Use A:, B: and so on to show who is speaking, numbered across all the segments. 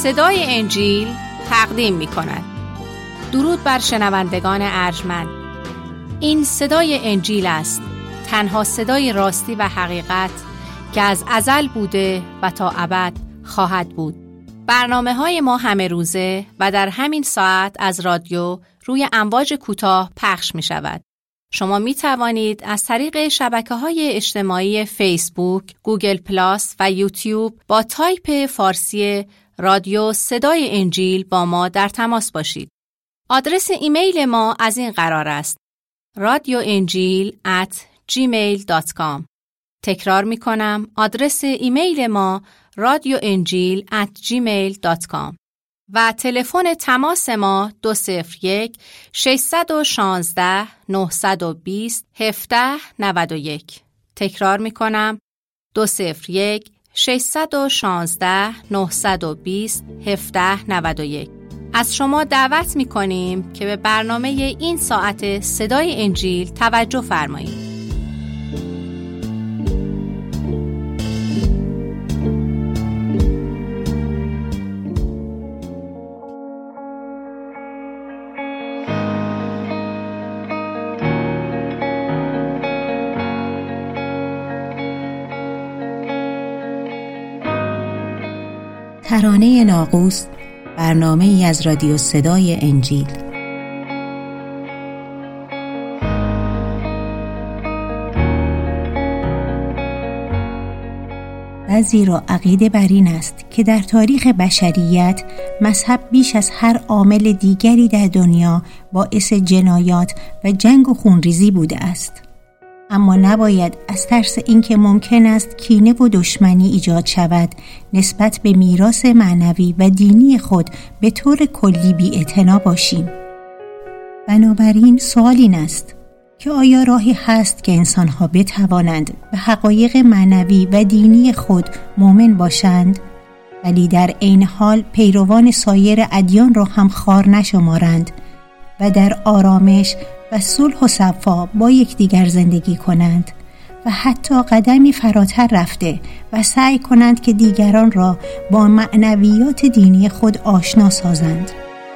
A: صدای انجیل تقدیم می کند. درود بر شنوندگان ارجمند. این صدای انجیل است، تنها صدای راستی و حقیقت که از ازل بوده و تا ابد خواهد بود. برنامه‌های ما همه روزه و در همین ساعت از رادیو روی امواج کوتاه پخش می شود. شما می توانید از طریق شبکه‌های اجتماعی فیسبوک، گوگل پلاس و یوتیوب با تایپ فارسی رادیو صدای انجیل با ما در تماس باشید. آدرس ایمیل ما از این قرار است: radioenjil@gmail.com. تکرار می کنم، آدرس ایمیل ما radioenjil@gmail.com و تلفن تماس ما 201-616-920-1791. تکرار می کنم، 201-616-920-1791. از شما دعوت می کنیم که به برنامه این ساعت صدای انجیل توجه فرمایید.
B: ترانه ناقوس، برنامه ای از رادیو صدای انجیل. بعضی را عقیده بر این است که در تاریخ بشریت مذهب بیش از هر عامل دیگری در دنیا باعث جنایات و جنگ و خونریزی بوده است. اما نباید از ترس اینکه ممکن است کینه و دشمنی ایجاد شود نسبت به میراث معنوی و دینی خود به طور کلی بی‌اعتنا باشیم. بنابراین سوال این است که آیا راهی هست که انسان‌ها بتوانند به حقایق معنوی و دینی خود مؤمن باشند ولی در عین حال پیروان سایر ادیان را هم خوار نشمارند و در آرامش و صلح و صفا با یکدیگر زندگی کنند و حتی قدمی فراتر رفته و سعی کنند که دیگران را با معنویات دینی خود آشنا سازند.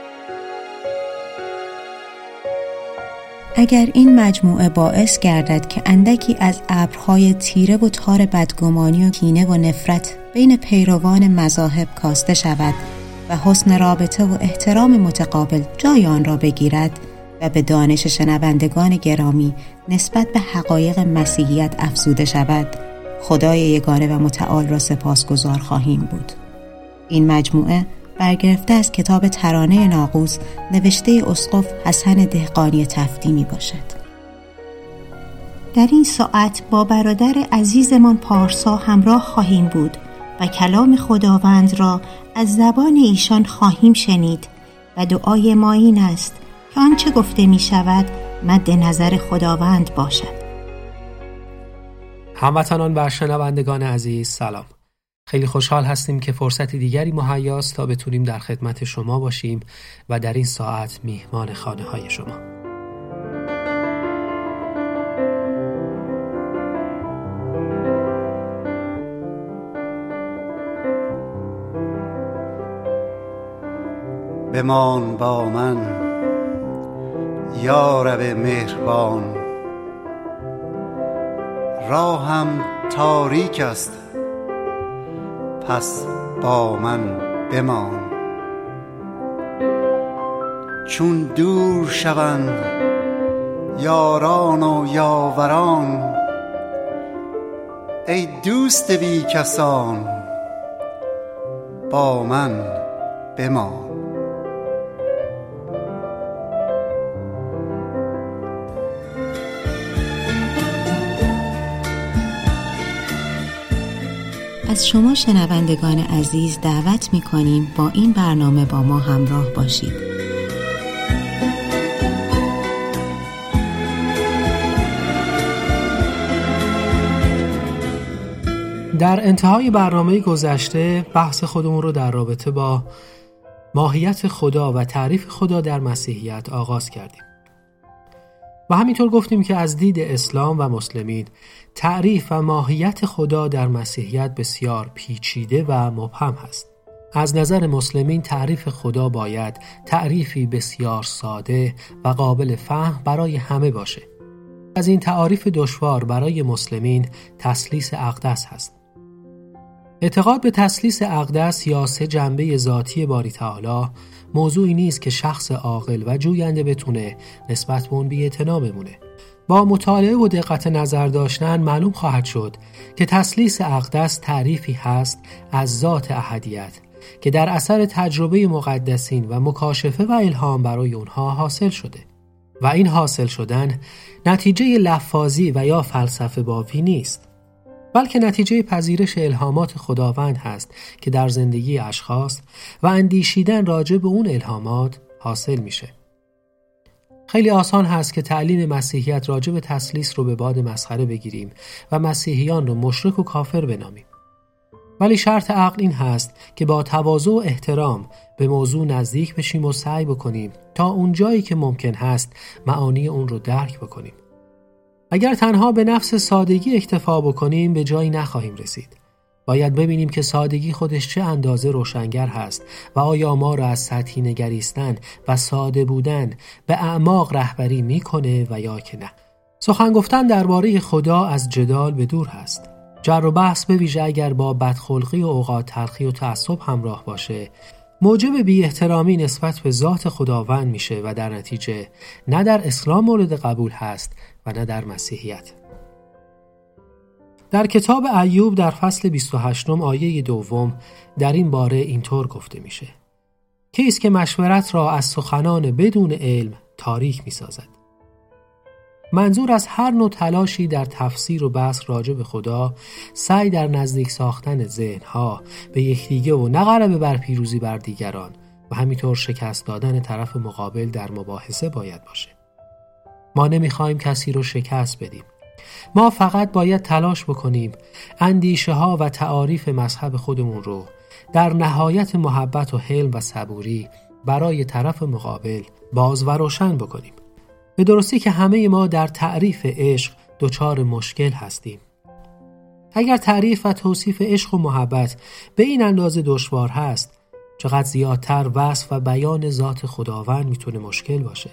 B: اگر این مجموعه باعث گردد که اندکی از ابرهای تیره و تار بدگمانی و کینه و نفرت بین پیروان مذاهب کاسته شود و حسن رابطه و احترام متقابل جای آن را بگیرد و به دانش شنوندگان گرامی نسبت به حقایق مسیحیت افزوده شود، خدای یگانه و متعال را سپاسگزار خواهیم بود. این مجموعه برگرفته از کتاب ترانه ناقوس نوشته اسقف حسن دهقانی تفتی می باشد. در این ساعت با برادر عزیزمان پارسا همراه خواهیم بود و کلام خداوند را از زبان ایشان خواهیم شنید و دعای ما این است که آنچه گفته می شود مد نظر خداوند باشد.
C: هموطنان و شنوندگان عزیز، سلام. خیلی خوشحال هستیم که فرصت دیگری مهیاست تا بتونیم در خدمت شما باشیم و در این ساعت میهمان خانه های شما.
D: بمان با من یا رب مهربان، راهم تاریک است پس با من بمان. چون دور شوند یاران و یاوران، ای دوست بی کسان با من بمان.
B: از شما شنوندگان عزیز دعوت می‌کنیم با این برنامه با ما همراه باشید.
C: در انتهای برنامه گذشته بحث خودمون رو در رابطه با ماهیت خدا و تعریف خدا در مسیحیت آغاز کردیم. و همینطور گفتیم که از دید اسلام و مسلمین تعریف و ماهیت خدا در مسیحیت بسیار پیچیده و مبهم هست. از نظر مسلمین تعریف خدا باید تعریفی بسیار ساده و قابل فهم برای همه باشه. از این تعاریف دشوار برای مسلمین تثلیث اقدس هست. اعتقاد به تثلیث اقدس یا سه جنبه ذاتی باری تعالی موضوعی نیست که شخص عاقل و جوینده بتونه نسبت به اون بی‌اعتنا بمونه. با مطالعه و دقت نظر داشتن معلوم خواهد شد که تثلیث اقدس تعریفی هست از ذات احدیت که در اثر تجربه مقدسین و مکاشفه و الهام برای اونها حاصل شده و این حاصل شدن نتیجه لفاظی و یا فلسفه بافی نیست، بلکه نتیجه پذیرش الهامات خداوند هست که در زندگی اشخاص و اندیشیدن راجع به اون الهامات حاصل میشه. خیلی آسان هست که تعلیم مسیحیت راجع به تثلیث رو به باد مسخره بگیریم و مسیحیان رو مشرک و کافر بنامیم. ولی شرط عقل این هست که با تواضع و احترام به موضوع نزدیک بشیم و سعی بکنیم تا اون جایی که ممکن هست معانی اون رو درک بکنیم. اگر تنها به نفس سادگی اکتفا بکنیم به جایی نخواهیم رسید. باید ببینیم که سادگی خودش چه اندازه روشنگر هست و آیا ما را از سطحی نگریستن و ساده بودن به اعماق رهبری میکنه و یا که نه. سخن گفتن درباره خدا از جدال به دور هست. جر و بحث به ویژه اگر با بدخلقی و اوقات تلخی و تعصب همراه باشه موجب بی احترامی نسبت به ذات خداوند میشه و در نتیجه نه در اسلام مورد قبول هست و نه در مسیحیت. در کتاب ایوب در فصل 28 آیه 2 در این باره اینطور گفته میشه: کیست که مشورت را از سخنان بدون علم تاریک میسازد؟ منظور از هر نوع تلاشی در تفسیر و بحث راجع به خدا سعی در نزدیک ساختن ذهنها به یکدیگه و نه غلبه بر پیروزی بر دیگران و همینطور شکست دادن طرف مقابل در مباحثه باید باشه. ما نمیخوایم کسی رو شکست بدیم. ما فقط باید تلاش بکنیم اندیشه ها و تعاریف مذهب خودمون رو در نهایت محبت و حلم و صبوری برای طرف مقابل باز و روشن بکنیم. به درستی که همه ما در تعریف عشق دچار مشکل هستیم. اگر تعریف و توصیف عشق و محبت به این اندازه دشوار هست، چقدر زیادتر وصف و بیان ذات خداوند میتونه مشکل باشه.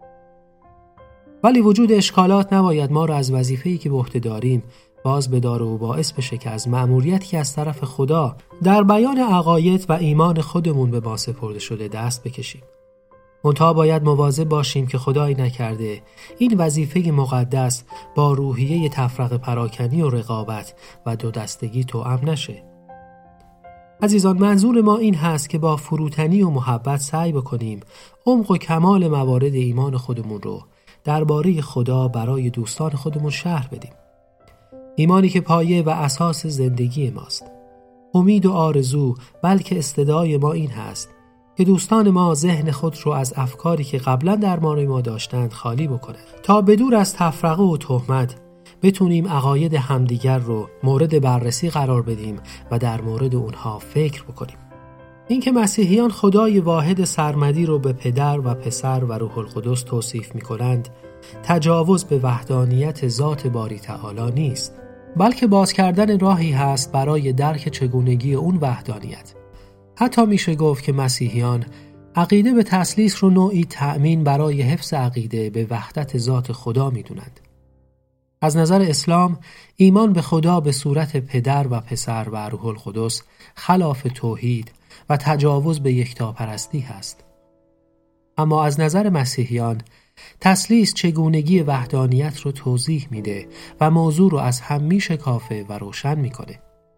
C: ولی وجود اشکالات نباید ما را از وظیفه‌ای که به عهده داریم باز بداره و باعث بشه که از مأموریتی که از طرف خدا در بیان عقاید و ایمان خودمون به ما سپرده شده دست بکشیم. منتها باید مواظب باشیم که خدایی نکرده این وظیفه مقدس با روحیه تفرقه پراکنی و رقابت و دو دستگی توأم نشه. عزیزان، منظور ما این هست که با فروتنی و محبت سعی بکنیم عمق و کمال موارد ایمان خودمون رو درباره خدا برای دوستان خودمون شرح بدیم. ایمانی که پایه و اساس زندگی ماست. امید و آرزو بلکه استدعای ما این هست که دوستان ما ذهن خود رو از افکاری که قبلا درباره ما داشتند خالی بکنند تا بدور از تفرقه و تهمت بتونیم عقاید همدیگر رو مورد بررسی قرار بدیم و در مورد اونها فکر بکنیم. اینکه مسیحیان خدای واحد سرمدی رو به پدر و پسر و روح القدس توصیف می‌کنند، تجاوز به وحدانیت ذات باری تعالی نیست، بلکه باز کردن راهی هست برای درک چگونگی اون وحدانیت. حتی میشه گفت که مسیحیان عقیده به تثلیث رو نوعی تأمین برای حفظ عقیده به وحدت ذات خدا میدونند. از نظر اسلام ایمان به خدا به صورت پدر و پسر و روح القدس خلاف توحید و تجاوز به یکتاپرستی هست. اما از نظر مسیحیان تثلیث چگونگی وحدانیت رو توضیح میده و موضوع رو از هم میشکافه و روشن میکنه.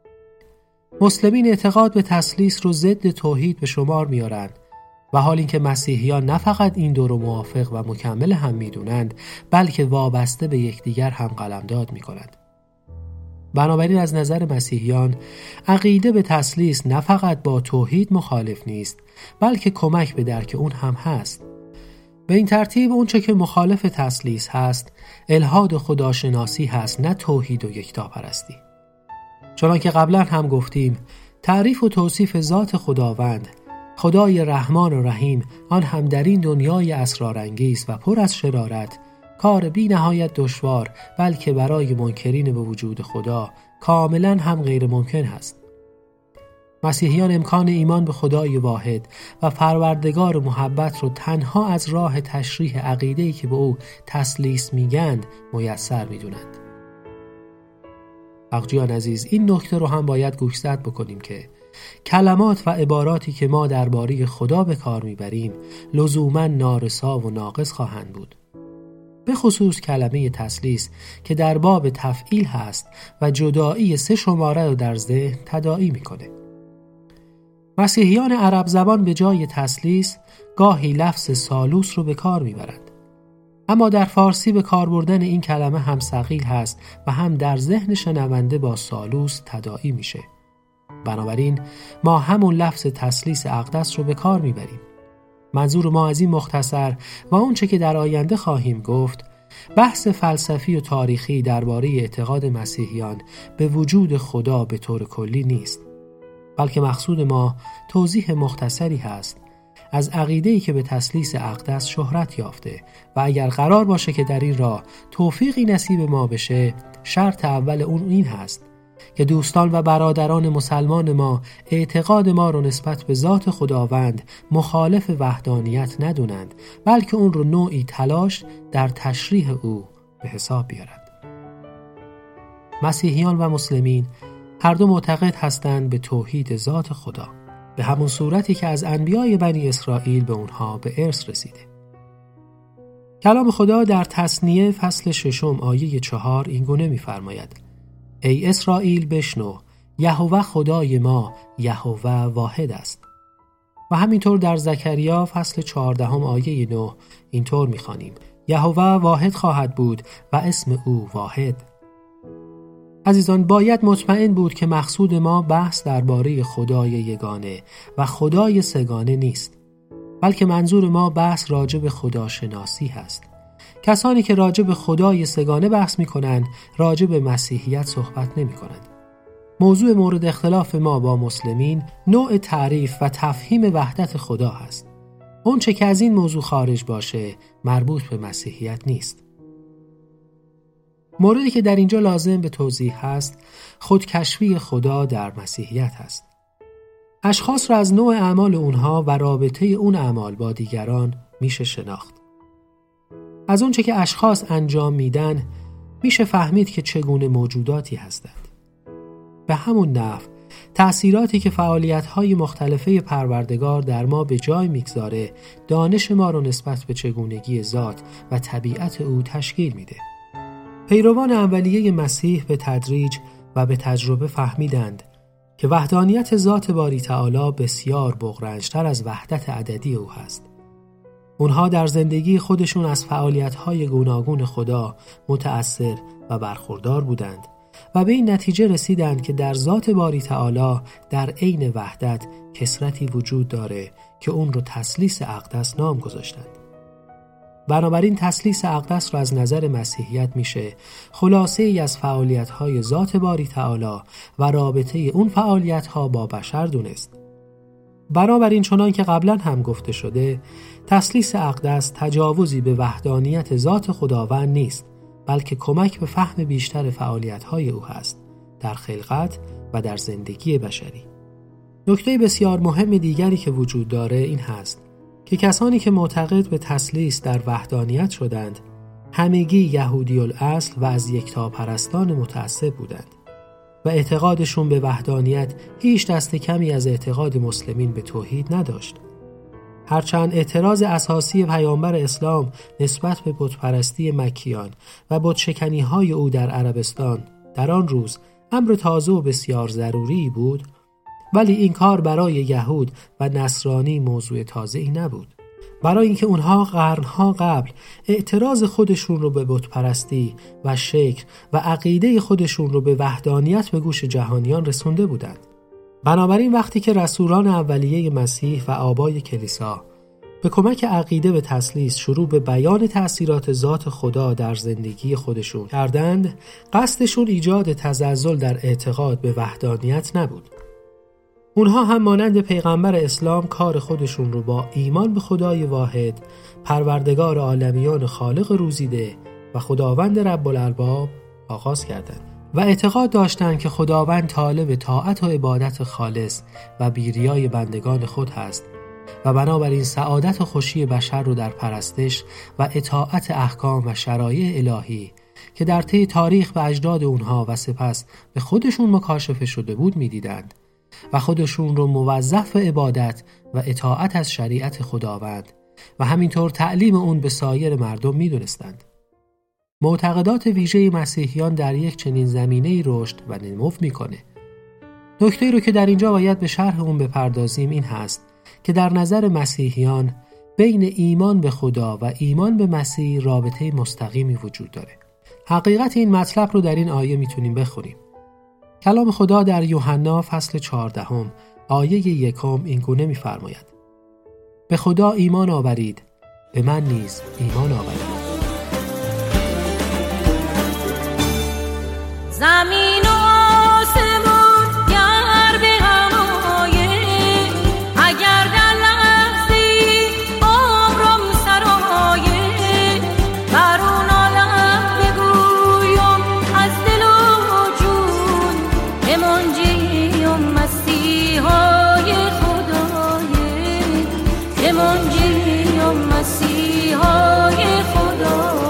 C: مسلمین اعتقاد به تثلیث رو ضد توحید به شمار میارن و حال اینکه مسیحیان نه فقط این دو رو موافق و مکمل هم میدونند، بلکه وابسته به یکدیگر هم قلمداد میکنند. بنابراین از نظر مسیحیان عقیده به تثلیث نه فقط با توحید مخالف نیست، بلکه کمک به درک اون هم هست. به این ترتیب اونچه که مخالف تثلیث هست الحاد و خداشناسی هست، نه توحید و یکتاپرستی. چنانکه قبلا هم گفتیم تعریف و توصیف ذات خداوند، خدای رحمان و رحیم، آن هم در این دنیای اسرارانگیز و پر از شرارت، کار بی نهایت دشوار، بلکه برای منکرین به وجود خدا کاملا هم غیر ممکن هست. مسیحیان امکان ایمان به خدای واحد و پروردگار محبت رو تنها از راه تشریح عقیده‌ای که به او تثلیث میگند میسر میدونند. حقجیان عزیز، این نکته رو هم باید گوشزد بکنیم که کلمات و عباراتی که ما درباره خدا به کار میبریم لزوماً نارسا و ناقص خواهند بود. به خصوص کلمه تثلیث که در باب تفعیل هست و جدایی 3 شماره رو در ذهن تداعی میکنه. مسیحیان عرب زبان به جای تثلیث گاهی لفظ ثالوث رو به کار میبرند. اما در فارسی به کار بردن این کلمه هم ثقیل هست و هم در ذهن شنونده با ثالوث تداعی میشه. بنابراین ما همون لفظ تثلیث اقدس رو به کار میبریم. منظور ما از این مختصر و اونچه که در آینده خواهیم گفت، بحث فلسفی و تاریخی درباره اعتقاد مسیحیان به وجود خدا به طور کلی نیست، بلکه مقصود ما توضیح مختصری هست از عقیده‌ای که به تثلیث اقدس شهرت یافته و اگر قرار باشه که در این راه توفیقی نصیب ما بشه، شرط اول اون این هست که دوستان و برادران مسلمان ما اعتقاد ما رو نسبت به ذات خداوند مخالف وحدانیت ندونند، بلکه اون رو نوعی تلاش در تشریح او به حساب بیارند. مسیحیان و مسلمین هر دو معتقد هستند به توحید ذات خدا، به همون صورتی که از انبیای بنی اسرائیل به اونها به ارث رسیده. کلام خدا در تثنیه فصل 6 آیه 4 این گونه می‌فرماید: ای اسرائیل بشنو، یهوه خدای ما یهوه واحد است. و همینطور در زکریا فصل 14 آیه 9 اینطور می‌خوانیم: یهوه واحد خواهد بود و اسم او واحد. عزیزان، باید مطمئن بود که مقصود ما بحث درباره خدای یگانه و خدای سگانه نیست، بلکه منظور ما بحث راجع به خداشناسی هست. کسانی که راجع به خدای سگانه بحث می‌کنند، راجع به مسیحیت صحبت نمی‌کنند. موضوع مورد اختلاف ما با مسلمین نوع تعریف و تفهیم وحدت خدا هست. اون چه که از این موضوع خارج باشه مربوط به مسیحیت نیست. موردی که در اینجا لازم به توضیح هست خودکشفی خدا در مسیحیت هست. اشخاص را از نوع اعمال اونها و رابطه اون اعمال با دیگران میشه شناخت. از اون چه که اشخاص انجام میدن میشه فهمید که چگونه موجوداتی هستند. به همون نحو تأثیراتی که فعالیت‌های مختلفه پروردگار در ما به جای میگذاره دانش ما رو نسبت به چگونگی ذات و طبیعت او تشکیل میده. پیروان اولیه مسیح به تدریج و به تجربه فهمیدند که وحدانیت ذات باری تعالی بسیار بغرنج‌تر از وحدت عددی او هست. اونها در زندگی خودشون از فعالیت‌های گوناگون خدا متأثر و برخوردار بودند و به این نتیجه رسیدند که در ذات باری تعالی در عین وحدت کثرتی وجود داره که اون رو تثلیث اقدس نام گذاشتند. بنابراین تثلیث اقدس را از نظر مسیحیت میشه خلاصه ای از فعالیت‌های ذات باری تعالی و رابطه اون فعالیت‌ها با بشر دونست. بنابراین چنان که قبلا هم گفته شده، تثلیث اقدس تجاوزی به وحدانیت ذات خداوند نیست، بلکه کمک به فهم بیشتر فعالیت‌های او هست در خلقت و در زندگی بشری. نکته بسیار مهم دیگری که وجود داره این هست که کسانی که معتقد به تثلیث در وحدانیت شدند همگی یهودی الاصل و از یکتاپرستان متعصب بودند و اعتقادشون به وحدانیت هیچ دست کمی از اعتقاد مسلمین به توحید نداشت. هرچند اعتراض اساسی پیامبر اسلام نسبت به بتپرستی مکیان و بتشکنی‌های او در عربستان در آن روز امر تازه و بسیار ضروری بود، ولی این کار برای یهود و نصرانی موضوع تازه‌ای نبود. برای اینکه اونها قرنها قبل اعتراض خودشون رو به بتپرستی و شکل و عقیده خودشون رو به وحدانیت به گوش جهانیان رسونده بودند. بنابراین وقتی که رسولان اولیه مسیح و آبای کلیسا به کمک عقیده به تثلیث شروع به بیان تأثیرات ذات خدا در زندگی خودشون کردند، قصدشون ایجاد تزلزل در اعتقاد به وحدانیت نبود. اونها هم مانند پیغمبر اسلام کار خودشون رو با ایمان به خدای واحد، پروردگار عالمیان خالق روزیده و خداوند رب الارباب آغاز کردند و اعتقاد داشتند که خداوند طالب طاعت و عبادت خالص و بیریای بندگان خود هست و بنابراین سعادت و خوشی بشر رو در پرستش و اطاعت احکام و شرایع الهی که در طی تاریخ به اجداد اونها و سپس به خودشون مکاشفه شده بود می‌دیدند و خودشون رو موظف عبادت و اطاعت از شریعت خداوند و همینطور تعلیم اون به سایر مردم می‌دونستند. معتقدات ویژه مسیحیان در یک چنین زمینه‌ای رشد و نمو می‌کنه. نکته‌ای رو که در اینجا باید به شرح اون بپردازیم این هست که در نظر مسیحیان بین ایمان به خدا و ایمان به مسیح رابطه مستقیمی وجود داره. حقیقت این مطلب رو در این آیه میتونیم بخونیم. کلام خدا در یوحنا فصل 14 آیه 1 این گونه میفرماید: به خدا ایمان آورید، به من نیز ایمان آورید.
E: زمین و آسمون گر به هم آید، اگر در لحظی عمرم سرآید، بر اون عالم بگویم از دل و جون که منجیم مسیحای خدایه، که منجیم مسیحای خدایه.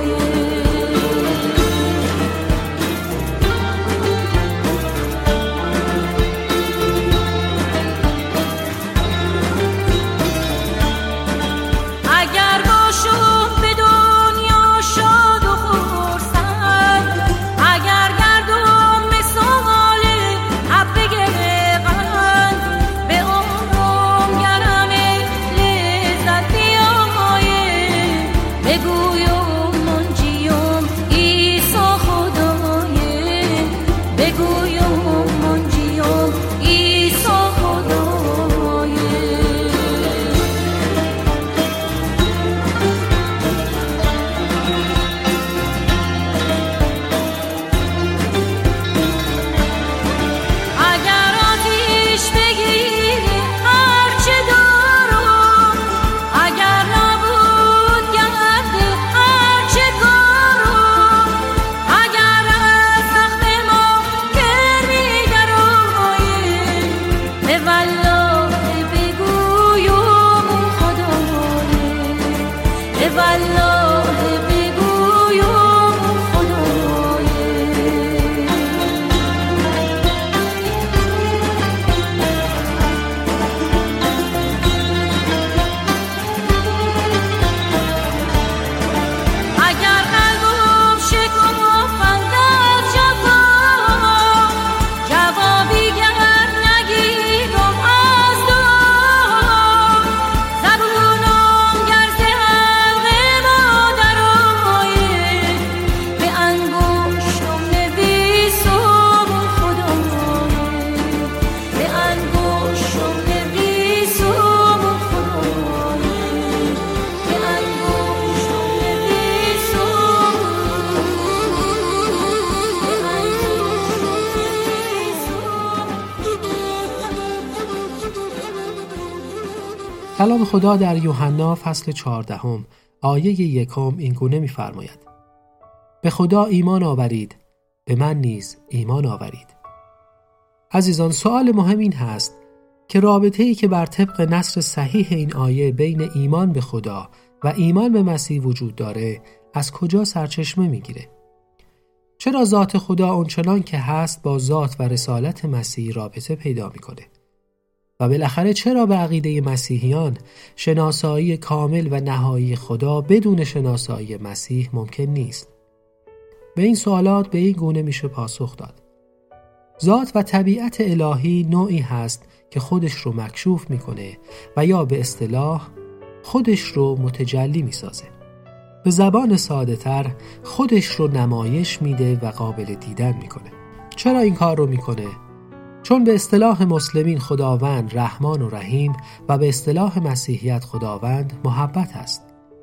C: کلام خدا در یوحنا فصل 14 آیه 1 این گونه می‌فرماید: به خدا ایمان آورید، به من نیز ایمان آورید. عزیزان، سوال مهم این هست که رابطه‌ای که بر طبق نصر صحیح این آیه بین ایمان به خدا و ایمان به مسیح وجود داره از کجا سرچشمه می‌گیره؟ چرا ذات خدا اونچنان که هست با ذات و رسالت مسیح رابطه پیدا می‌کنه؟ و بالاخره چرا به عقیده مسیحیان شناسایی کامل و نهایی خدا بدون شناسایی مسیح ممکن نیست؟ به این سوالات به این گونه میشه پاسخ داد. ذات و طبیعت الهی نوعی هست که خودش رو مکشوف میکنه و یا به اصطلاح خودش رو متجلی میسازه. به زبان ساده تر خودش رو نمایش میده و قابل دیدن میکنه. چرا این کار رو میکنه؟ چون به اصطلاح مسلمین خداوند رحمان و رحیم و به اصطلاح مسیحیت خداوند محبت است.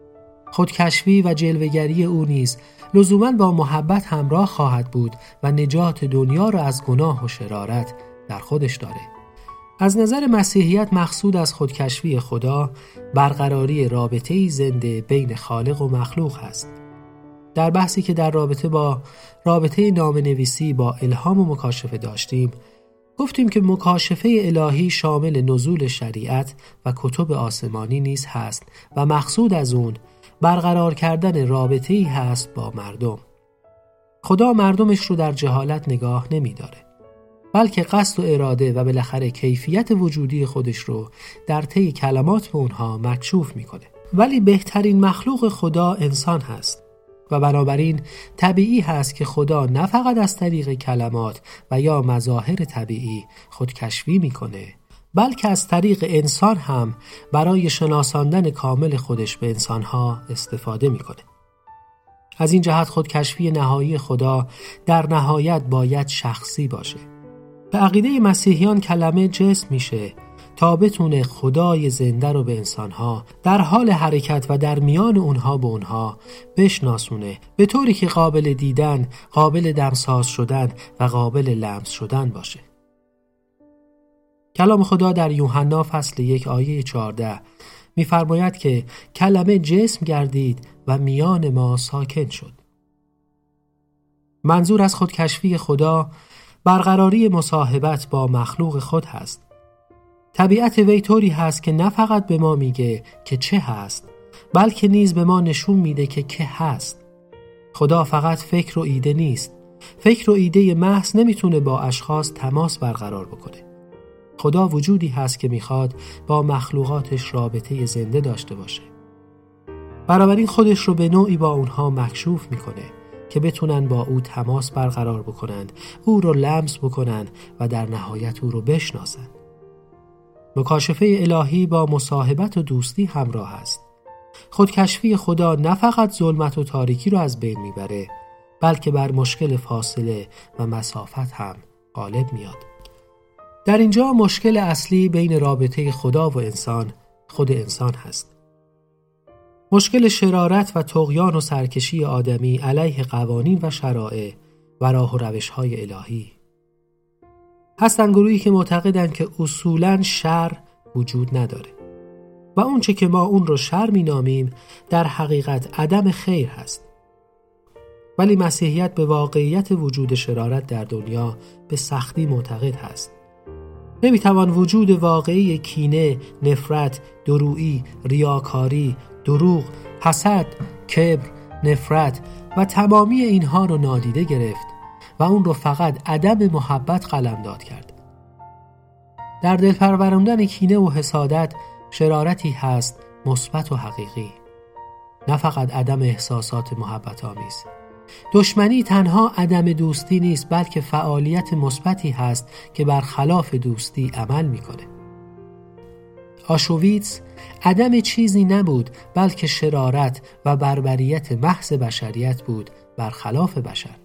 C: خودکشفی و جلوه‌گری او نیز لزوماً با محبت همراه خواهد بود و نجات دنیا را از گناه و شرارت در خودش داره. از نظر مسیحیت مقصود از خودکشفی خدا برقراری رابطه‌ای زنده بین خالق و مخلوق است. در بحثی که در رابطه نامه‌نویسی با الهام و مکاشفه داشتیم، گفتیم که مکاشفه الهی شامل نزول شریعت و کتب آسمانی نیز هست و مقصود از اون برقرار کردن رابطه‌ای هست با مردم. خدا مردمش رو در جهالت نگاه نمی‌داره، بلکه قصد و اراده و بالاخره کیفیت وجودی خودش رو در طی کلمات به اونها مکشوف میکنه. ولی بهترین مخلوق خدا انسان هست و بنابراین طبیعی هست که خدا نه فقط از طریق کلمات و یا مظاهر طبیعی خودکشفی میکنه، بلکه از طریق انسان هم برای شناساندن کامل خودش به انسانها استفاده میکنه. از این جهت خودکشفی نهایی خدا در نهایت باید شخصی باشه. به عقیده مسیحیان کلمه جسم میشه تا بتونه خدای زنده رو به انسانها در حال حرکت و در میان اونها به اونها بشناسونه، به طوری که قابل دیدن، قابل دمساز شدن و قابل لمس شدن باشه. کلام خدا در یوحنا فصل 1 آیه 14 می‌فرماید که کلمه جسم گردید و میان ما ساکن شد. منظور از خودکشفی خدا برقراری مصاحبت با مخلوق خود هست. طبیعت وی طوری هست که نه فقط به ما میگه که چه هست، بلکه نیز به ما نشون میده که که هست. خدا فقط فکر و ایده نیست. فکر و ایده محض نمیتونه با اشخاص تماس برقرار بکنه. خدا وجودی هست که میخواد با مخلوقاتش رابطه زنده داشته باشه. بنابراین خودش رو به نوعی با اونها مکشوف میکنه که بتونن با او تماس برقرار بکنند، او رو لمس بکنند و در نهایت او رو بشناسند. مکاشفه الهی با مصاحبت و دوستی همراه است. خودکشفی خدا نه فقط ظلمت و تاریکی رو از بین میبره، بلکه بر مشکل فاصله و مسافت هم غالب میاد. در اینجا مشکل اصلی بین رابطه خدا و انسان خود انسان هست. مشکل شرارت و طغیان و سرکشی آدمی علیه قوانین و شرایع و راه و روش‌های الهی. هستن گروهی که معتقدند که اصولاً شر وجود نداره و اونچه که ما اون رو شر می‌نامیم در حقیقت عدم خیر هست. ولی مسیحیت به واقعیت وجود شرارت در دنیا به سختی معتقد هست. نمی‌توان وجود واقعی کینه، نفرت، درویی، ریاکاری، دروغ، حسد، کبر، نفرت و تمامی اینها رو نادیده گرفت و اون رو فقط عدم محبت قلمداد کرد. در دل پروراندن کینه و حسادت شرارتی هست مثبت و حقیقی، نه فقط عدم احساسات محبت آمیز. دشمنی تنها عدم دوستی نیست، بلکه فعالیت مثبتی هست که برخلاف دوستی عمل میکنه. آشویتس عدم چیزی نبود، بلکه شرارت و بربریت محض بشریت بود برخلاف بشر.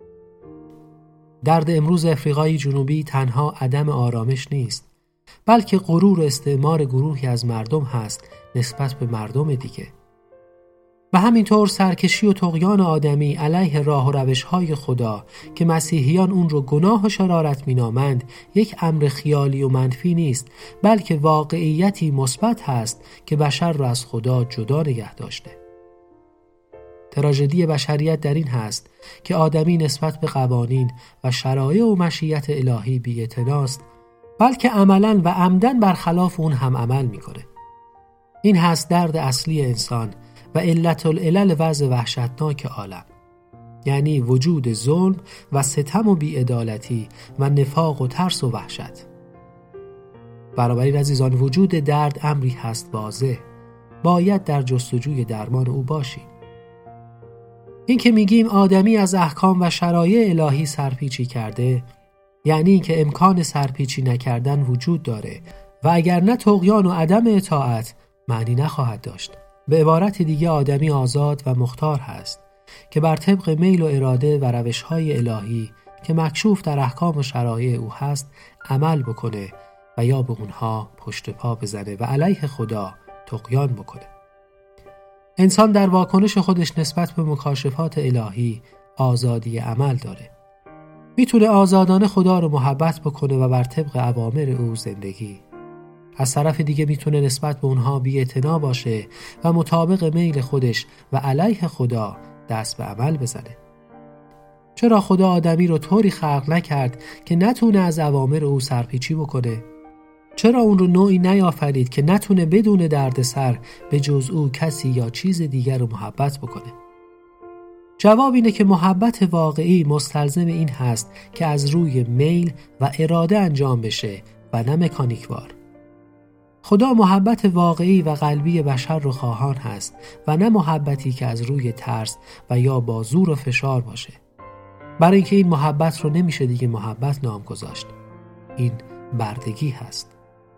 C: درد امروز افریقای جنوبی تنها عدم آرامش نیست، بلکه غرور و استعمار گروهی از مردم هست نسبت به مردم دیگه. و همینطور سرکشی و طغیان آدمی علیه راه و روش‌های خدا که مسیحیان اون رو گناه و شرارت مینامند یک امر خیالی و منفی نیست، بلکه واقعیتی مثبت هست که بشر را از خدا جدا نگه داشته. تراژدی بشریت در این هست که آدمی نسبت به قوانین و شرایع و مشیت الهی بی‌اعتناست، بلکه عملاً و عمدن برخلاف اون هم عمل میکنه. این هست درد اصلی انسان و علت العلل وضع وحشتناک عالم، یعنی وجود ظلم و ستم و بی‌عدالتی و نفاق و ترس و وحشت. بنابراین عزیزان وجود درد امری هست واضح، باید در جستجوی درمان او باشیم. این که میگیم آدمی از احکام و شرایع الهی سرپیچی کرده، یعنی که امکان سرپیچی نکردن وجود داره و اگر نه طغیان و عدم اطاعت معنی نخواهد داشت. به عبارت دیگه آدمی آزاد و مختار هست که بر طبق میل و اراده و روش‌های الهی که مکشوف در احکام و شرایع او هست عمل بکنه و یا به اونها پشت پا بزنه و علیه خدا طغیان بکنه. انسان در واکنش خودش نسبت به مکاشفات الهی آزادی عمل داره. میتونه آزادانه خدا رو محبت بکنه و بر طبق اوامر او زندگی. از طرف دیگه میتونه نسبت به اونها بی‌اعتنا باشه و مطابق میل خودش و علیه خدا دست به عمل بزنه. چرا خدا آدمی رو طوری خلق نکرد که نتونه از اوامر او سرپیچی بکنه؟ چرا اون رو نوعی نیافرید که نتونه بدون دردسر به جز او کسی یا چیز دیگر رو محبت بکنه؟ جواب اینه که محبت واقعی مستلزم این هست که از روی میل و اراده انجام بشه و نه مکانیکوار. خدا محبت واقعی و قلبی بشر رو خواهان هست و نه محبتی که از روی ترس و یا با زور و فشار باشه. برای اینکه این محبت رو نمیشه دیگه محبت نام گذاشت. این بردگی هست.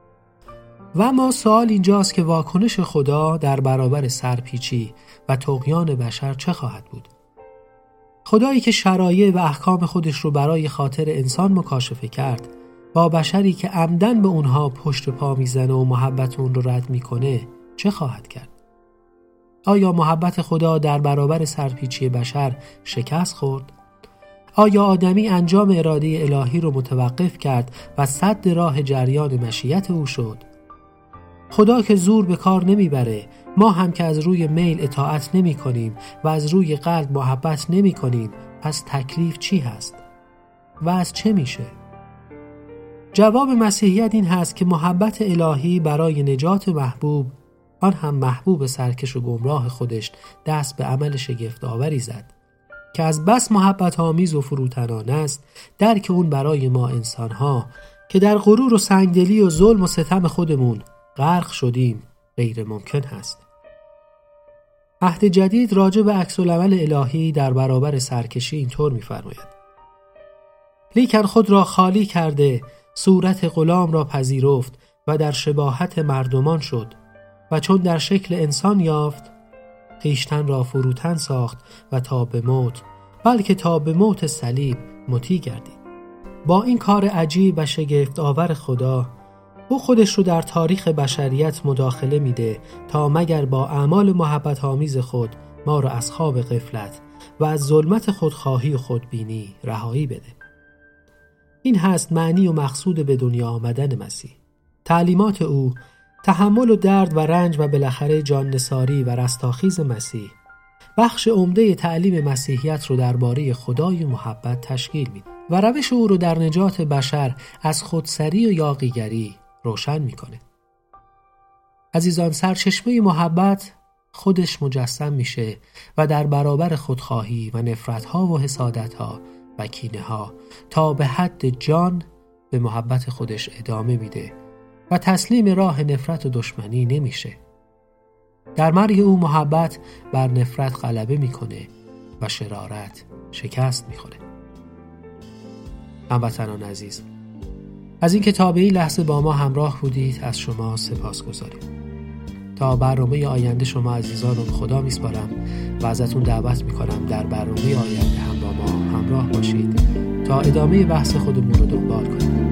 C: و اما سوال اینجاست که واکنش خدا در برابر سرپیچی و طغیان بشر چه خواهد بود؟ خدایی که شرایع و احکام خودش رو برای خاطر انسان مکاشفه کرد، با بشری که عمدن به اونها پشت پا میزنه و محبت اون رو رد میکنه چه خواهد کرد؟ آیا محبت خدا در برابر سرپیچی بشر شکست خورد؟ آیا آدمی انجام اراده الهی رو متوقف کرد و سد راه جریان مشیت او شد؟ خدا که زور به کار نمیبره، ما هم که از روی میل اطاعت نمی کنیم و از روی قلب محبت نمی کنیم، پس تکلیف چی هست؟ و از چه میشه؟ جواب مسیحیت این هست که محبت الهی برای نجات محبوب، آن هم محبوب سرکش و گمراه خودش، دست به عمل شگفت آوری زد که از بس محبت آمیز و فروتنانه است، درک اون برای ما انسانها که در غرور و سنگدلی و ظلم و ستم خودمون غرق شدیم غیر ممکن هست. عهد جدید راجع به عکس‌العمل الهی در برابر سرکشی اینطور می‌فرماید: لیکن خود را خالی کرده صورت غلام را پذیرفت و در شباهت مردمان شد و چون در شکل انسان یافت خویشتن را فروتن ساخت و تا به موت، بلکه تا به موت صلیب مطیع گردید. با این کار عجیب و شگفت آور خدا، او خودش رو در تاریخ بشریت مداخله میده تا مگر با اعمال محبت آمیز خود ما رو از خواب غفلت و از ظلمت خودخواهی و خودبینی رهایی بده. این هست معنی و مقصود به دنیا آمدن مسیح. تعلیمات او، تحمل و درد و رنج و بالاخره جان نثاری و رستاخیز مسیح، بخش عمده تعلیم مسیحیت رو درباره خدای محبت تشکیل میده و روش او رو در نجات بشر از خودسری و یاغیگری روشن میکنه. عزیزان، سرچشمه محبت خودش مجسم میشه و در برابر خودخواهی و نفرت‌ها و حسادت‌ها و کینه‌ها تا به حد جان به محبت خودش ادامه میده و تسلیم راه نفرت و دشمنی نمیشه. در مرگ او محبت بر نفرت غلبه میکنه و شرارت شکست میخوره. هموطنان عزیز، از اینکه تا به این لحظه با ما همراه بودید از شما سپاسگزاریم. تا برنامه آینده شما عزیزان رو به خدا میسپارم و ازتون دعوت میکنم در برنامه آینده هم با ما همراه باشید تا ادامه بحث خودمون رو دنبال کنیم.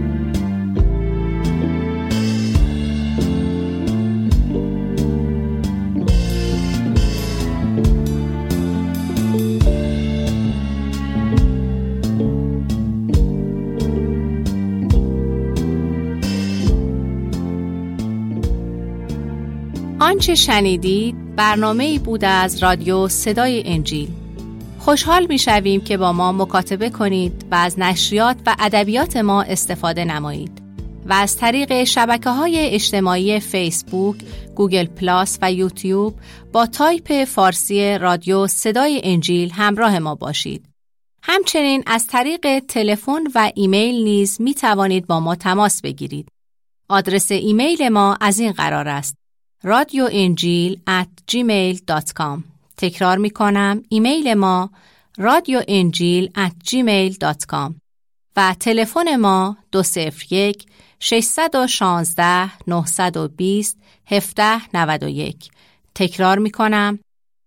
A: آنچه شنیدید برنامه‌ای بود از رادیو صدای انجیل. خوشحال می‌شویم که با ما مکاتبه کنید و از نشریات و ادبیات ما استفاده نمایید و از طریق شبکه‌های اجتماعی فیسبوک، گوگل پلاس و یوتیوب با تایپ فارسی رادیو صدای انجیل همراه ما باشید. همچنین از طریق تلفن و ایمیل نیز می‌توانید با ما تماس بگیرید. آدرس ایمیل ما از این قرار است: radioenjil@gmail.com. تکرار می کنم، ایمیل ما radioenjil@gmail.com و تلفن ما 201-616-920-1791. تکرار می کنم،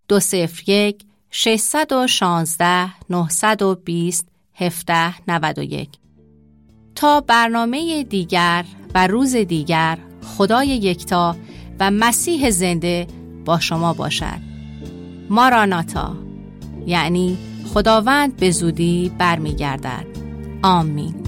A: 201-616-920-1791. تا برنامه دیگر و روز دیگر، خدای یکتا و مسیح زنده با شما باشد. ماراناتا، یعنی خداوند به زودی برمیگردد. آمین.